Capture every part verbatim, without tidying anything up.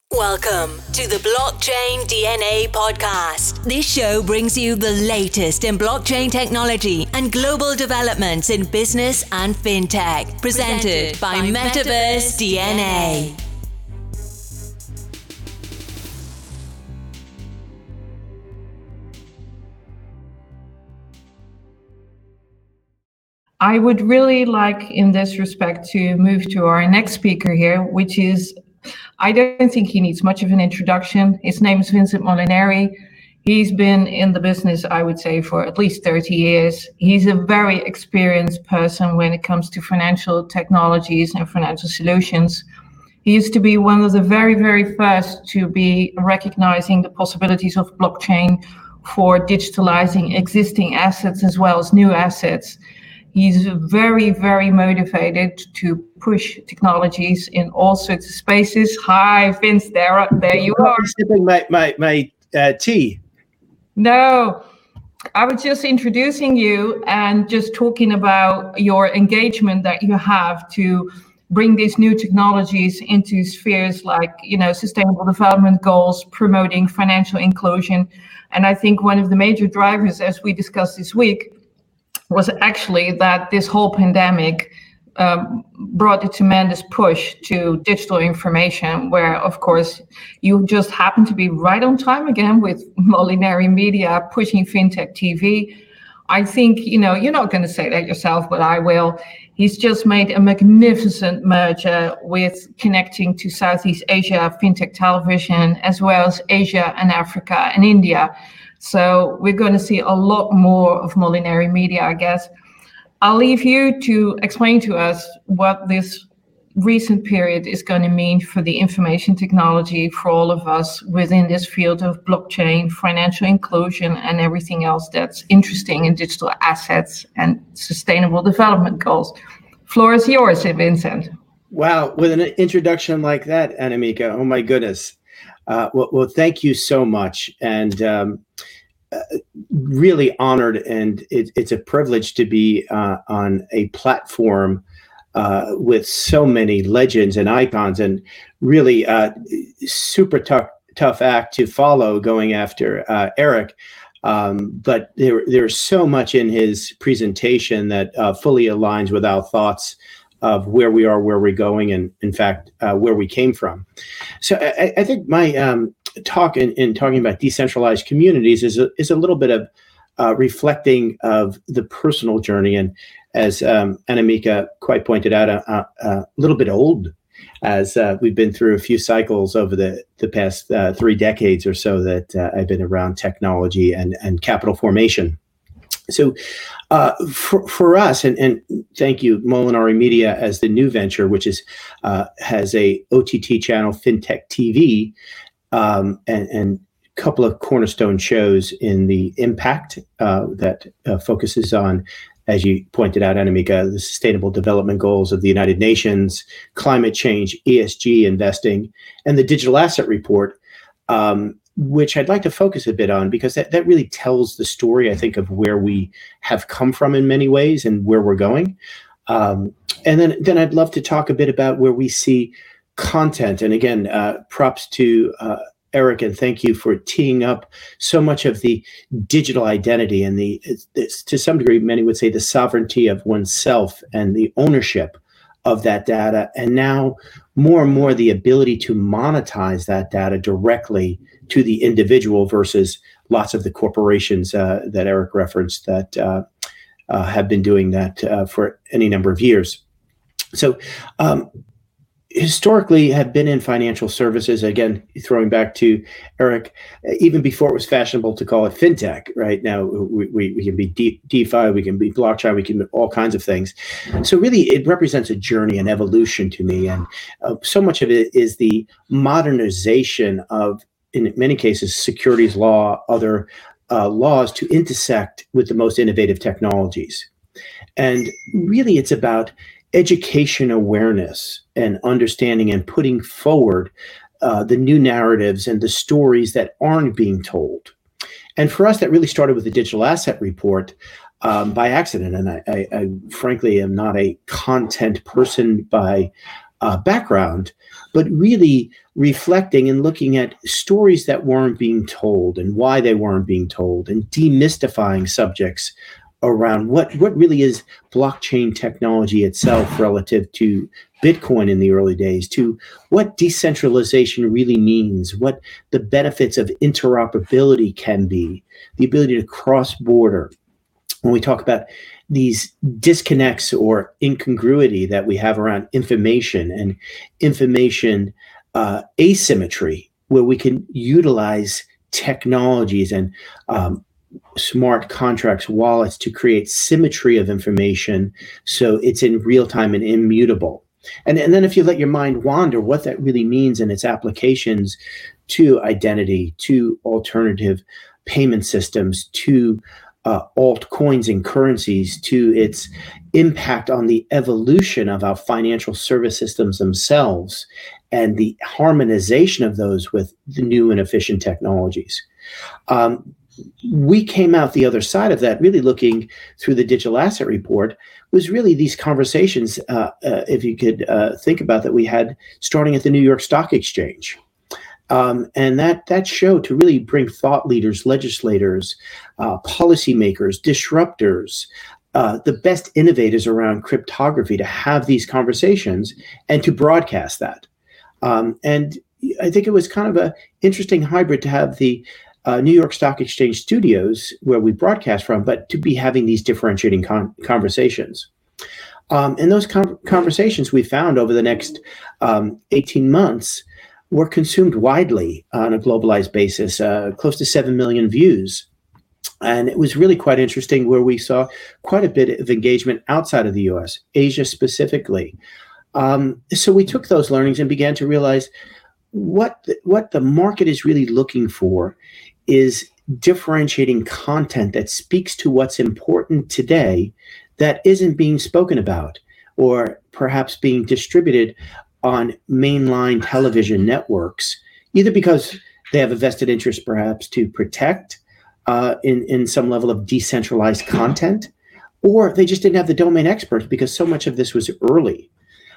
Welcome to the Blockchain D N A podcast. This show brings you the latest in blockchain technology and global developments in business and fintech. Presented, Presented by, by Metaverse, Metaverse D N A. I would really like, in this respect, to move to our next speaker here, which is, I don't think he needs much of an introduction. His name is Vincent Molinari. He's been in the business, I would say, for at least thirty years. He's a very experienced person when it comes to financial technologies and financial solutions. He used to be one of the very, very first to be recognizing the possibilities of blockchain for digitalizing existing assets as well as new assets. He's very, very motivated to push technologies in all sorts of spaces. Hi, Vince, there, there you are. I'm sipping my, my, my uh, tea. No, I was just introducing you and just talking about your engagement that you have to bring these new technologies into spheres like, you know, sustainable development goals, promoting financial inclusion. And I think one of the major drivers, as we discussed this week, was actually that this whole pandemic um, brought a tremendous push to digital information, where, of course, you just happen to be right on time again with Molinari Media pushing FinTech T V. I think, you know, you're not going to say that yourself, but I will. He's just made a magnificent merger with connecting to Southeast Asia FinTech television, as well as Asia and Africa and India. So we're going to see a lot more of Molinari Media, I guess. I'll leave you to explain to us what this recent period is going to mean for the information technology for all of us within this field of blockchain, financial inclusion, and everything else that's interesting in digital assets and sustainable development goals. Floor is yours, Vincent. Wow, with an introduction like that, Annemieke, oh my goodness. Uh, well, well, thank you so much, and um, uh, really honored, and it, it's a privilege to be uh, on a platform uh, with so many legends and icons, and really uh, super tough, tough act to follow going after uh, Eric. Um, but there, there's so much in his presentation that uh, fully aligns with our thoughts of where we are, where we're going, and in fact, uh, where we came from. So I, I think my um, talk in, in talking about decentralized communities is a, is a little bit of uh, reflecting of the personal journey. And as um, Annemieke quite pointed out, a, a, a little bit old, as uh, we've been through a few cycles over the, the past uh, three decades or so that uh, I've been around technology and, and capital formation. So uh, for, for us, and, and thank you, Molinari Media, as the new venture, which is uh, has a O T T channel, FinTech T V, um, and, and a couple of cornerstone shows in the impact uh, that uh, focuses on, as you pointed out, Annemieke, the Sustainable Development Goals of the United Nations, climate change, E S G investing, and the Digital Asset Report, um, which I'd like to focus a bit on, because that, that really tells the story, I think, of where we have come from in many ways and where we're going. Um, and then, then I'd love to talk a bit about where we see content. And again, uh, props to uh, Eric, and thank you for teeing up so much of the digital identity and the, it's, to some degree, many would say the sovereignty of oneself and the ownership of that data. And now more and more the ability to monetize that data directly to the individual versus lots of the corporations uh, that Eric referenced that uh, uh, have been doing that uh, for any number of years. So um, historically have been in financial services, again, throwing back to Eric, even before it was fashionable to call it fintech, right? Now we, we, we can be De- DeFi, we can be blockchain, we can be all kinds of things. So really it represents a journey, an evolution to me. And uh, so much of it is the modernization of, in many cases, securities law, other uh, laws to intersect with the most innovative technologies. And really it's about education awareness and understanding and putting forward uh, the new narratives and the stories that aren't being told. And for us, that really started with the Digital Asset Report um, by accident. And I, I, I frankly am not a content person by uh, background, but really reflecting and looking at stories that weren't being told and why they weren't being told, and demystifying subjects around what, what really is blockchain technology itself relative to Bitcoin in the early days, to what decentralization really means, what the benefits of interoperability can be, the ability to cross border. When we talk about these disconnects or incongruity that we have around information and information uh, asymmetry, where we can utilize technologies and um, smart contracts, wallets to create symmetry of information so it's in real time and immutable. And, and then if you let your mind wander, what that really means and its applications to identity, to alternative payment systems, to uh, altcoins and currencies, to its impact on the evolution of our financial service systems themselves, and the harmonization of those with the new and efficient technologies. Um, we came out the other side of that, really looking through the digital asset report, was really these conversations, uh, uh, if you could uh, think about that, we had starting at the New York Stock Exchange. Um, and that that show to really bring thought leaders, legislators, uh, policymakers, disruptors, uh, the best innovators around cryptography to have these conversations and to broadcast that. Um, and I think it was kind of an interesting hybrid to have the uh, New York Stock Exchange studios where we broadcast from, but to be having these differentiating con- conversations. Um, and those con- conversations we found over the next um, eighteen months were consumed widely on a globalized basis, uh, close to seven million views. And it was really quite interesting where we saw quite a bit of engagement outside of the U S, Asia specifically. Um, so we took those learnings and began to realize what the, what the market is really looking for is differentiating content that speaks to what's important today that isn't being spoken about or perhaps being distributed on mainline television networks, either because they have a vested interest perhaps to protect uh, in, in some level of decentralized content, or they just didn't have the domain experts because so much of this was early.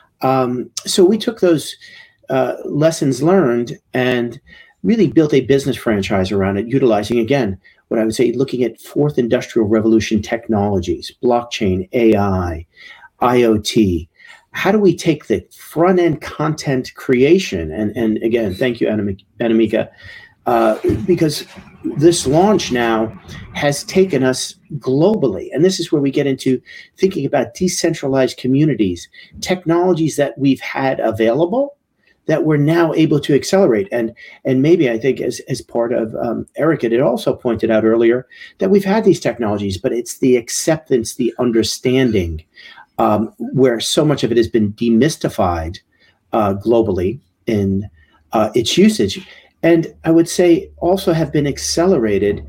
Um, so we took those uh, lessons learned and really built a business franchise around it, utilizing, again, what I would say, looking at fourth industrial revolution technologies, blockchain, A I, I O T. How do we take the front-end content creation? And, and again, thank you, Anamika, uh, because this launch now has taken us globally. And this is where we get into thinking about decentralized communities, technologies that we've had available that we're now able to accelerate. And, and maybe I think as, as part of um, Erica did also pointed out earlier that we've had these technologies, but it's the acceptance, the understanding, Um, where so much of it has been demystified uh, globally in uh, its usage. And I would say also have been accelerated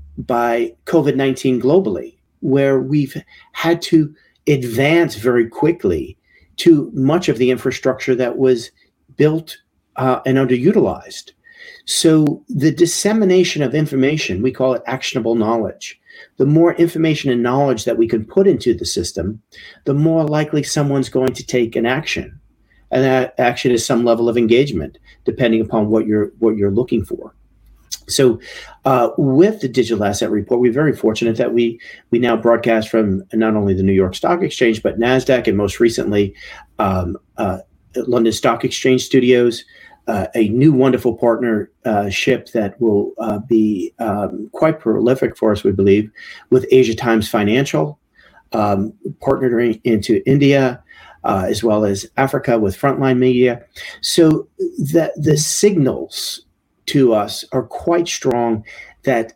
by COVID nineteen globally, where we've had to advance very quickly to much of the infrastructure that was built uh, and underutilized. So the dissemination of information, we call it actionable knowledge. The more information and knowledge that we can put into the system, the more likely someone's going to take an action. And that action is some level of engagement, depending upon what you're what you're looking for. So uh, with the Digital Asset Report, we're very fortunate that we we now broadcast from not only the New York Stock Exchange, but NASDAQ, and most recently, um, uh, London Stock Exchange Studios, Uh, a new wonderful partnership uh, that will uh, be um, quite prolific for us, we believe, with Asia Times Financial, um, partnering into India, uh, as well as Africa with Frontline Media. So the, the signals to us are quite strong that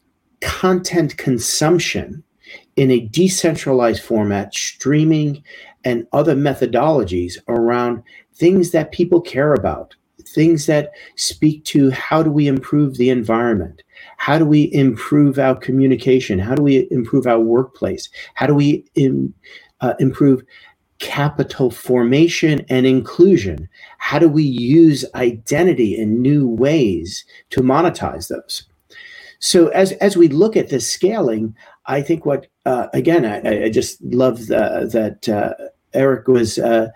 content consumption in a decentralized format, streaming and other methodologies around things that people care about, things that speak to how do we improve the environment? How do we improve our communication? How do we improve our workplace? How do we in, uh, improve capital formation and inclusion? How do we use identity in new ways to monetize those? So as, as we look at this scaling, I think what, uh, again, I, I just love the, that uh, Eric was uh,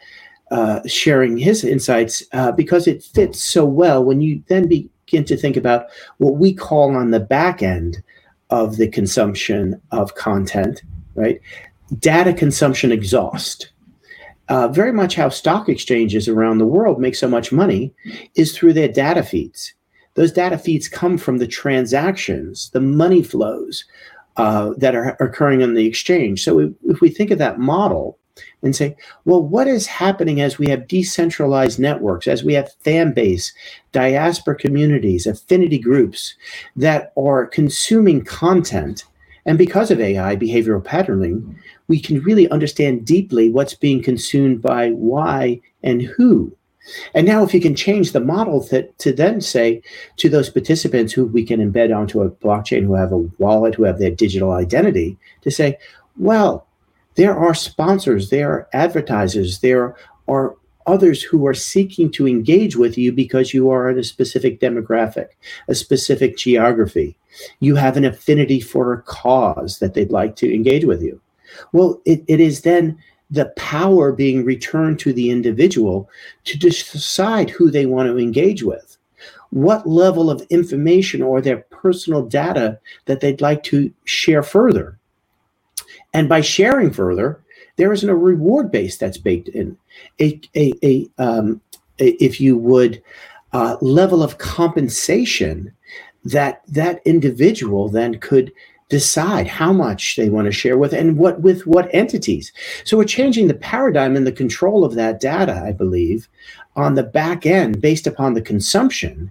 uh, sharing his insights uh, because it fits so well when you then begin to think about what we call on the back end of the consumption of content, right? Data consumption exhaust. Uh, very much how stock exchanges around the world make so much money is through their data feeds. Those data feeds come from the transactions, the money flows uh, that are occurring on the exchange. So if, if we think of that model and say, well, what is happening as we have decentralized networks, as we have fan base, diaspora communities, affinity groups that are consuming content? And because of A I, behavioral patterning, we can really understand deeply what's being consumed by why and who. And now if you can change the model that, to then say to those participants who we can embed onto a blockchain, who have a wallet, who have their digital identity, to say, well, there are sponsors, there are advertisers, there are others who are seeking to engage with you because you are in a specific demographic, a specific geography. You have an affinity for a cause that they'd like to engage with you. Well, it, it is then the power being returned to the individual to decide who they want to engage with, what level of information or their personal data that they'd like to share further. And by sharing further, there isn't a reward base that's baked in, a, a, a, um, a if you would, uh, level of compensation that that individual then could decide how much they want to share with and what with what entities. So we're changing the paradigm and the control of that data, I believe, on the back end based upon the consumption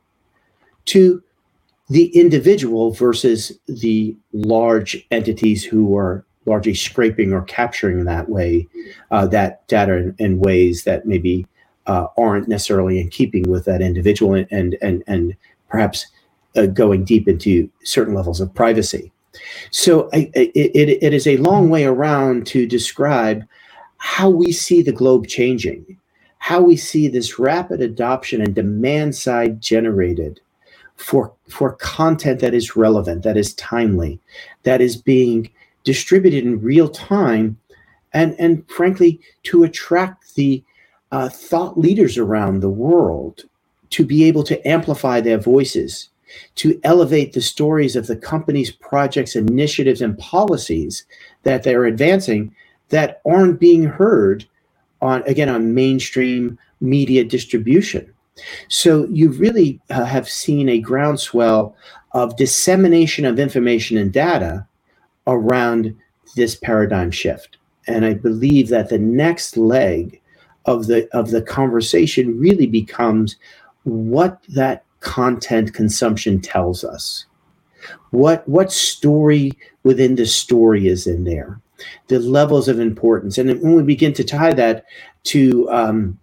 to the individual versus the large entities who are largely scraping or capturing that way, uh, that data in, in ways that maybe uh, aren't necessarily in keeping with that individual and and and, and perhaps uh, going deep into certain levels of privacy. So I, it, it, it is a long way around to describe how we see the globe changing, how we see this rapid adoption and demand side generated for, for content that is relevant, that is timely, that is being distributed in real time, and, and frankly, to attract the uh, thought leaders around the world to be able to amplify their voices, to elevate the stories of the company's projects, initiatives, and policies that they're advancing that aren't being heard on, again, on mainstream media distribution. So you really uh, have seen a groundswell of dissemination of information and data around this paradigm shift. And I believe that the next leg of the of the conversation really becomes what that content consumption tells us. What what story within the story is in there? The levels of importance. And when we begin to tie that to um,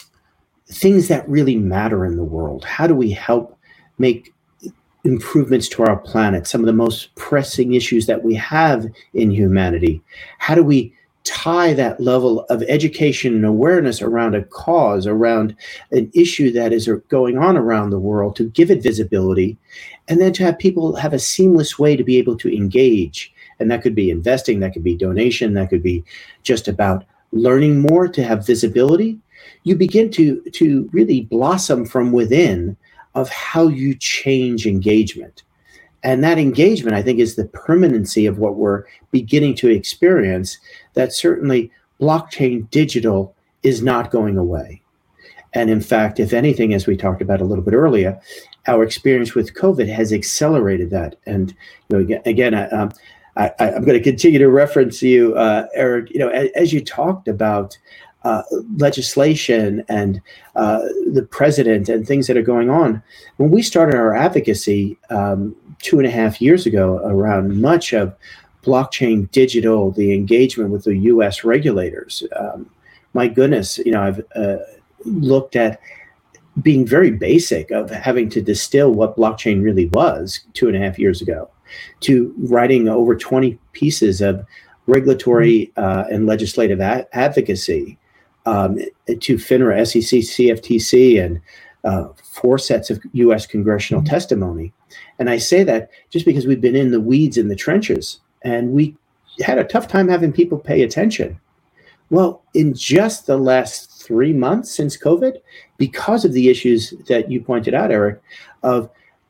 things that really matter in the world, how do we help make improvements to our planet, some of the most pressing issues that we have in humanity? How do we tie that level of education and awareness around a cause, around an issue that is going on around the world, to give it visibility, and then to have people have a seamless way to be able to engage? And that could be investing, that could be donation, that could be just about learning more to have visibility. You begin to, to really blossom from within of how you change engagement. And that engagement, I think, is the permanency of what we're beginning to experience, that certainly blockchain digital is not going away. And in fact, if anything, as we talked about a little bit earlier, our experience with COVID has accelerated that. And you know, again, again I, um, I, I'm going to continue to reference you, uh, Eric, you know, as, as you talked about Uh, legislation and uh, the president and things that are going on. When we started our advocacy um, two and a half years ago around much of blockchain digital, the engagement with the U S regulators, um, my goodness, you know, I've uh, looked at being very basic of having to distill what blockchain really was two and a half years ago, to writing over twenty pieces of regulatory uh, and legislative a- advocacy, Um, to FINRA, S E C, C F T C, and uh, four sets of U S congressional testimony. And I say that just because we've been in the weeds in the trenches, and we had a tough time having people pay attention. Well, in just the last three months since COVID, because of the issues that you pointed out, Eric, of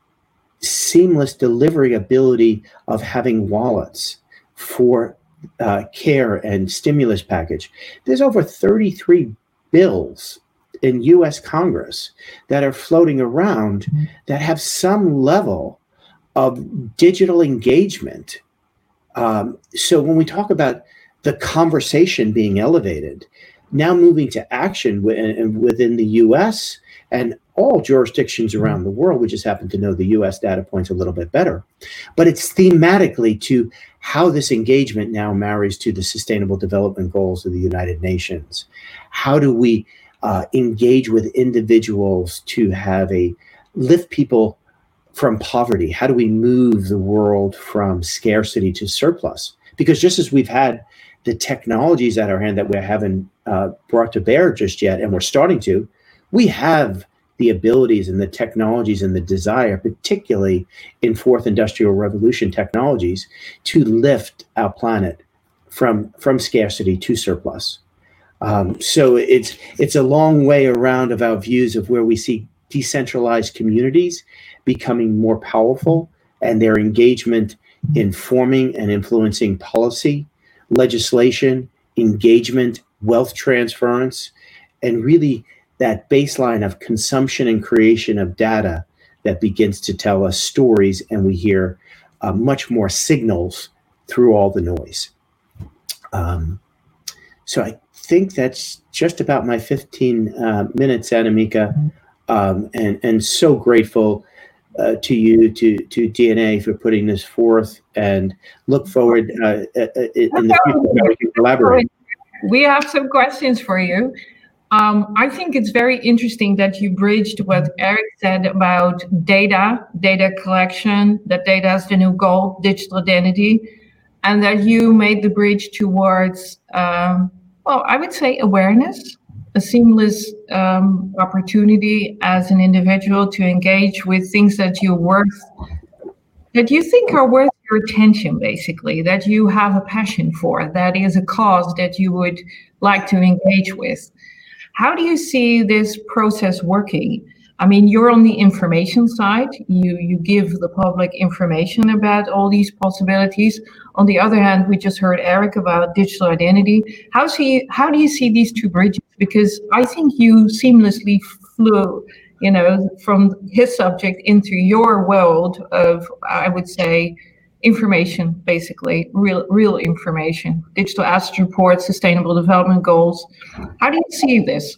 seamless delivery ability of having wallets for uh, care and stimulus package, there's over thirty-three bills in U S Congress that are floating around that have some level of digital engagement. Um, so when we talk about the conversation being elevated, now moving to action w- within the U S and all jurisdictions around the world, we just happen to know the U S data points a little bit better, but it's thematically to how this engagement now marries to the Sustainable Development Goals of the United Nations. How do we uh, engage with individuals to have a lift people from poverty? How do we move the world from scarcity to surplus? Because just as we've had the technologies at our hand that we haven't uh, brought to bear just yet, and we're starting to, we have the abilities and the technologies and the desire, particularly in fourth industrial revolution technologies, to lift our planet from, from scarcity to surplus. Um, so it's it's a long way around of our views of where we see decentralized communities becoming more powerful and their engagement in forming and influencing policy, legislation, engagement, wealth transference, and really that baseline of consumption and creation of data that begins to tell us stories, and we hear uh, much more signals through all the noise. Um, so I think that's just about my fifteen uh, minutes, Annemieke, um, and, and so grateful uh, to you, to, to D N A for putting this forth, and look forward uh, in the future how we can collaborate. We have some questions for you. Um, I think it's very interesting that you bridged what Eric said about data, data collection, that data is the new gold, digital identity, and that you made the bridge towards, um, well, I would say awareness, a seamless um, opportunity as an individual to engage with things that you're worth, that you think are worth your attention, basically, that you have a passion for, that is a cause that you would like to engage with. How do you see this process working? I mean, you're on the information side. You you give the public information about all these possibilities. On the other hand, we just heard Eric about digital identity. How see how do you see these two bridges? Because I think you seamlessly flew, you know, from his subject into your world of, I would say, information, basically, real real information, digital asset reports, sustainable development goals. How do you see this?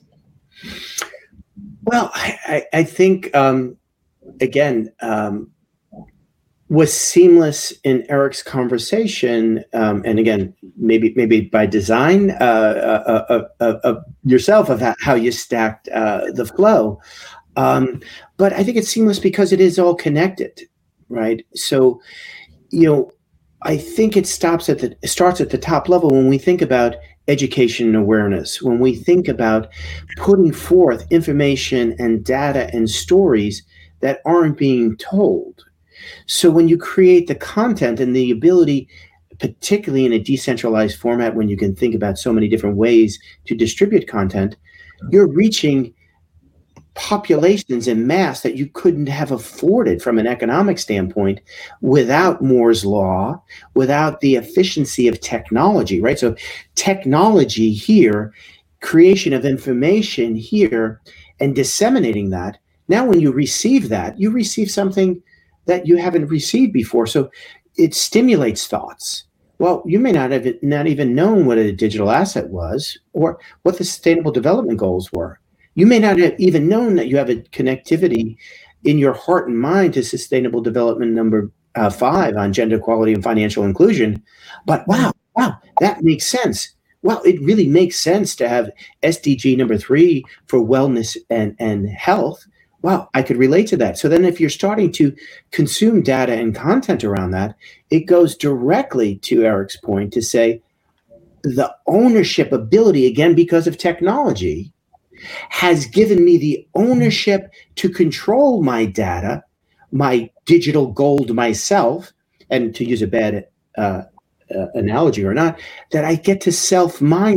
Well, I, I think, um, again, um, was seamless in Eric's conversation, um, and again, maybe maybe by design uh, uh, uh, uh, yourself of how you stacked uh, the flow. Um, but I think it's seamless because it is all connected, right? So, you know, I think it stops at the it starts at the top level when we think about education and awareness, when we think about putting forth information and data and stories that aren't being told. So when you create the content and the ability, particularly in a decentralized format, when you can think about so many different ways to distribute content, you're reaching populations in mass that you couldn't have afforded from an economic standpoint without Moore's law, without the efficiency of technology, right? So technology here, creation of information here, and disseminating that. Now, when you receive that, you receive something that you haven't received before. So it stimulates thoughts. Well, you may not have not even known what a digital asset was or what the Sustainable Development Goals were. You may not have even known that you have a connectivity in your heart and mind to Sustainable Development number uh, five on gender equality and financial inclusion. But wow, wow, that makes sense. Well, it really makes sense to have S D G number three for wellness and, and health. Wow, I could relate to that. So then if you're starting to consume data and content around that, it goes directly to Eric's point to say the ownership ability, again, because of technology, has given me the ownership to control my data, my digital gold myself, and to use a bad uh, uh, analogy or not, that I get to self-mine that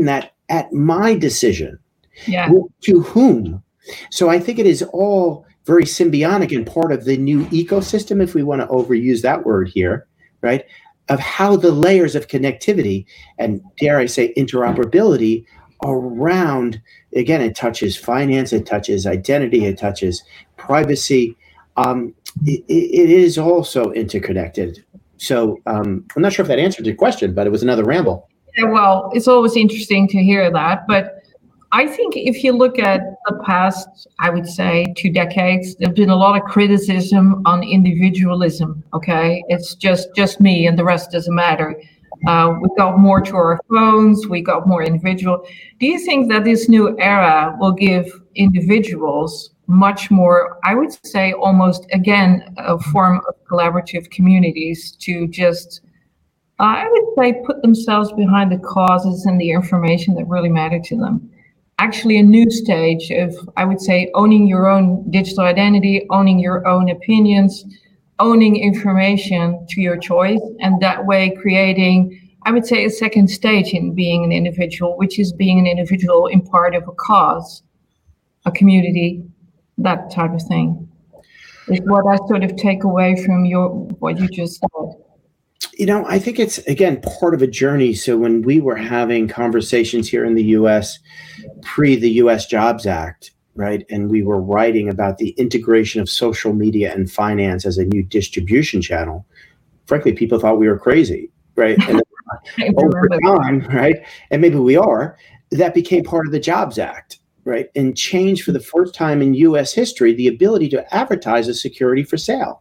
at my decision. Yeah. To whom? So I think it is all very symbiotic and part of the new ecosystem, if we want to overuse that word here, right? Of how the layers of connectivity and, dare I say, interoperability around, again, it touches finance, it touches identity, it touches privacy. Um, it, it is also interconnected. So um, I'm not sure if that answered your question, but it was another ramble. Yeah, well, it's always interesting to hear that. But I think if you look at the past, I would say two decades, there's been a lot of criticism on individualism. Okay, it's just just me and the rest doesn't matter. Uh, we got more to our phones, we got more individual. Do you think that this new era will give individuals much more, I would say almost again, a form of collaborative communities to just, uh, I would say, put themselves behind the causes and the information that really matter to them? Actually a new stage of, I would say, owning your own digital identity, owning your own opinions, owning information to your choice, and that way creating, I would say, a second stage in being an individual, which is being an individual in part of a cause, a community, that type of thing. Is what I sort of take away from your what you just said. You know, I think it's, again, part of a journey. So when we were having conversations here in the U S pre the U S Jobs Act, right, and we were writing about the integration of social media and finance as a new distribution channel, frankly, people thought we were crazy, right? And over time, right, and maybe we are, that became part of the Jobs Act, right, and changed for the first time in U S history the ability to advertise a security for sale.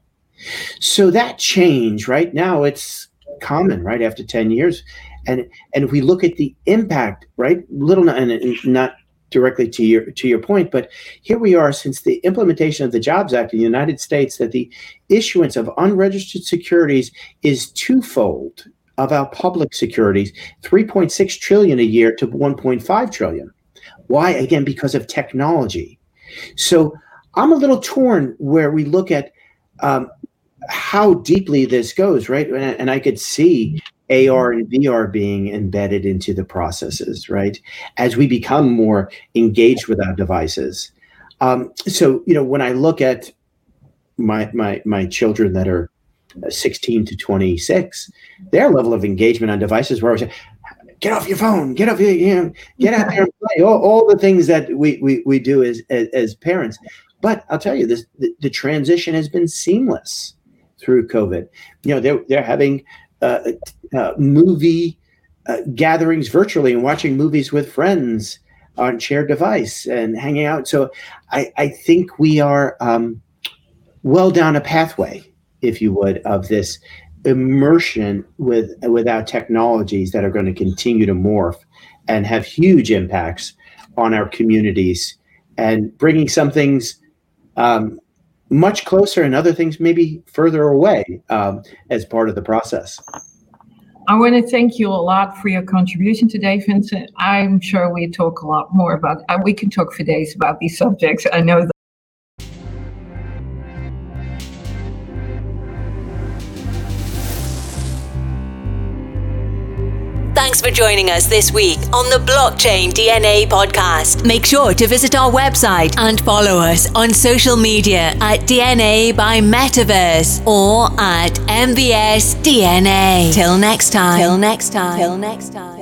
So that change, right, now it's common, right, after ten years. And and if we look at the impact, right, little, and not directly to your to your point, but here we are since the implementation of the Jobs Act in the United States, that the issuance of unregistered securities is twofold of our public securities, three point six trillion a year to one point five trillion. Why? Again, because of technology. So I'm a little torn where we look at um, how deeply this goes, right? And, and I could see A R and V R being embedded into the processes, right? As we become more engaged with our devices. Um, so, you know, when I look at my my my children that are sixteen to twenty-six, their level of engagement on devices, where I say, get off your phone, get off your, you know, get out there and play, all, all the things that we we we do as as, as parents. But I'll tell you, this the, the transition has been seamless through COVID. You know, they're they're having uh, uh, movie uh, gatherings virtually and watching movies with friends on shared device and hanging out. So I, I think we are um, well down a pathway, if you would, of this immersion with with our technologies that are going to continue to morph and have huge impacts on our communities, and bringing some things um, much closer and other things maybe further away um, as part of the process. I want to thank you a lot for your contribution today, Vincent. I'm sure we talk a lot more about, uh, we can talk for days about these subjects. I know that. Thanks for joining us this week on the Blockchain D N A podcast. Make sure to visit our website and follow us on social media at D N A by Metaverse or at M V S D N A. Till next time. Till next time. Till next time.